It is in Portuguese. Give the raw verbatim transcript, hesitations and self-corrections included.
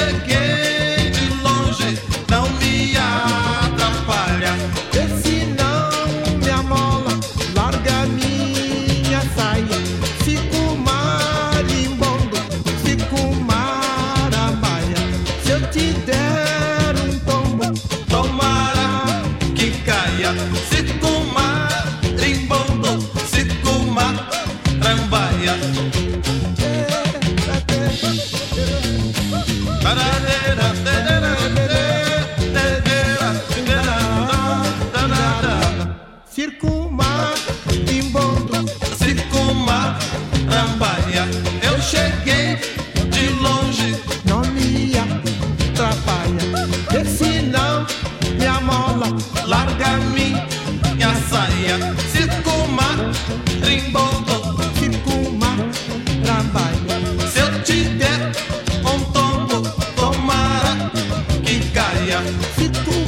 cheguei de longe, não me atrapalha. Vê se não me amola, larga minha saia. Fico marimbondo, fico maramaia. Se eu te der um tombo, Tomara que caia. Fico marimbondo, fico marambaia. circo marimbondo, Circo marambaia. Eu cheguei de longe, não me atrapalha. Vê se não me amola, larga minha saia. Circo marimbondo, fico maramaia. se eu te der um tombo, tomara que caia. Fico